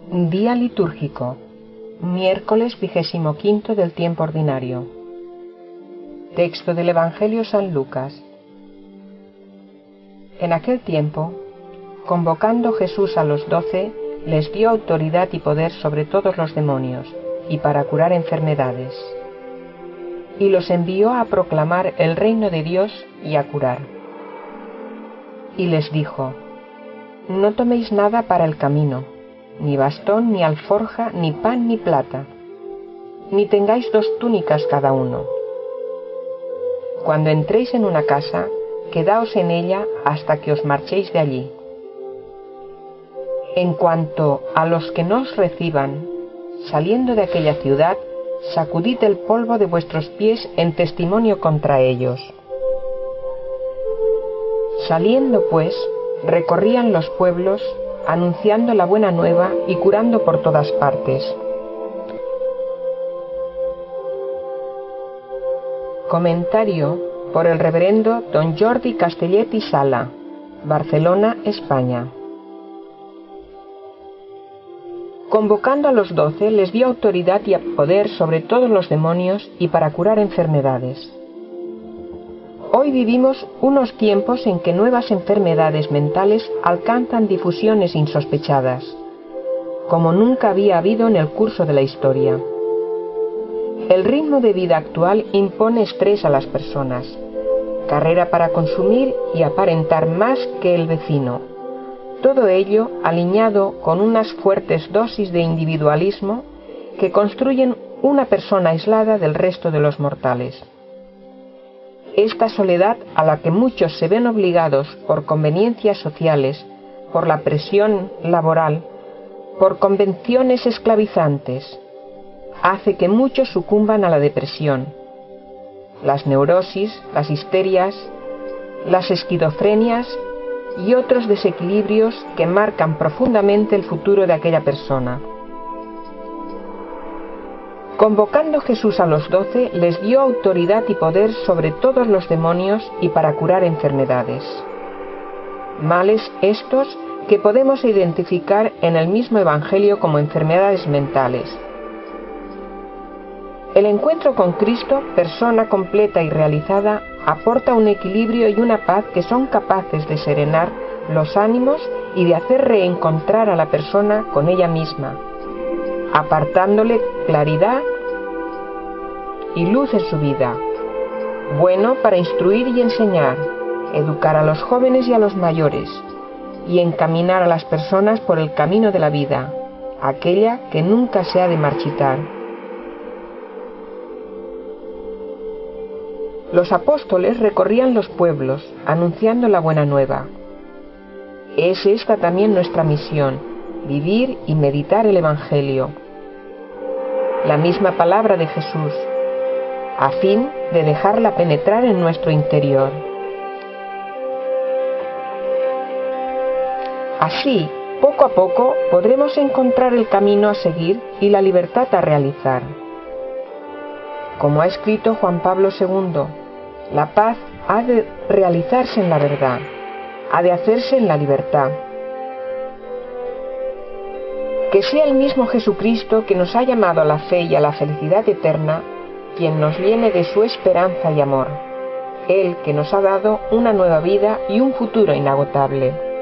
Día litúrgico, miércoles 25 del tiempo ordinario. Texto del Evangelio San Lucas. En aquel tiempo, convocando Jesús a los 12, les dio autoridad y poder sobre todos los demonios, y para curar enfermedades. Y los envió a proclamar el reino de Dios y a curar. Y les dijo: No toméis nada para el camino, ni bastón, ni alforja, ni pan, ni plata, ni tengáis 2 túnicas cada uno. Cuando entréis en una casa, quedaos en ella hasta que os marchéis de allí. En cuanto a los que no os reciban, saliendo de aquella ciudad, sacudid el polvo de vuestros pies en testimonio contra ellos. Saliendo pues, recorrían los pueblos, anunciando la buena nueva y curando por todas partes. Comentario por el reverendo don Jordi Castellet y Sala, Barcelona, España. Convocando a los 12, les dio autoridad y poder sobre todos los demonios y para curar enfermedades. Hoy vivimos unos tiempos en que nuevas enfermedades mentales alcanzan difusiones insospechadas, como nunca había habido en el curso de la historia. El ritmo de vida actual impone estrés a las personas, carrera para consumir y aparentar más que el vecino. Todo ello alineado con unas fuertes dosis de individualismo que construyen una persona aislada del resto de los mortales. Esta soledad a la que muchos se ven obligados por conveniencias sociales, por la presión laboral, por convenciones esclavizantes, hace que muchos sucumban a la depresión, las neurosis, las histerias, las esquizofrenias y otros desequilibrios que marcan profundamente el futuro de aquella persona. Convocando Jesús a los 12, les dio autoridad y poder sobre todos los demonios y para curar enfermedades. Males estos que podemos identificar en el mismo Evangelio como enfermedades mentales. El encuentro con Cristo, persona completa y realizada, aporta un equilibrio y una paz que son capaces de serenar los ánimos y de hacer reencontrar a la persona con ella misma, apartándole claridad y luz en su vida, bueno para instruir y enseñar, educar a los jóvenes y a los mayores, y encaminar a las personas por el camino de la vida, aquella que nunca se ha de marchitar. Los apóstoles recorrían los pueblos, anunciando la buena nueva. Es esta también nuestra misión, vivir y meditar el Evangelio, la misma palabra de Jesús, a fin de dejarla penetrar en nuestro interior. Así, poco a poco, podremos encontrar el camino a seguir y la libertad a realizar. Como ha escrito Juan Pablo II, la paz ha de realizarse en la verdad, ha de hacerse en la libertad. Que sea el mismo Jesucristo que nos ha llamado a la fe y a la felicidad eterna, quien nos llene de su esperanza y amor, Él que nos ha dado una nueva vida y un futuro inagotable.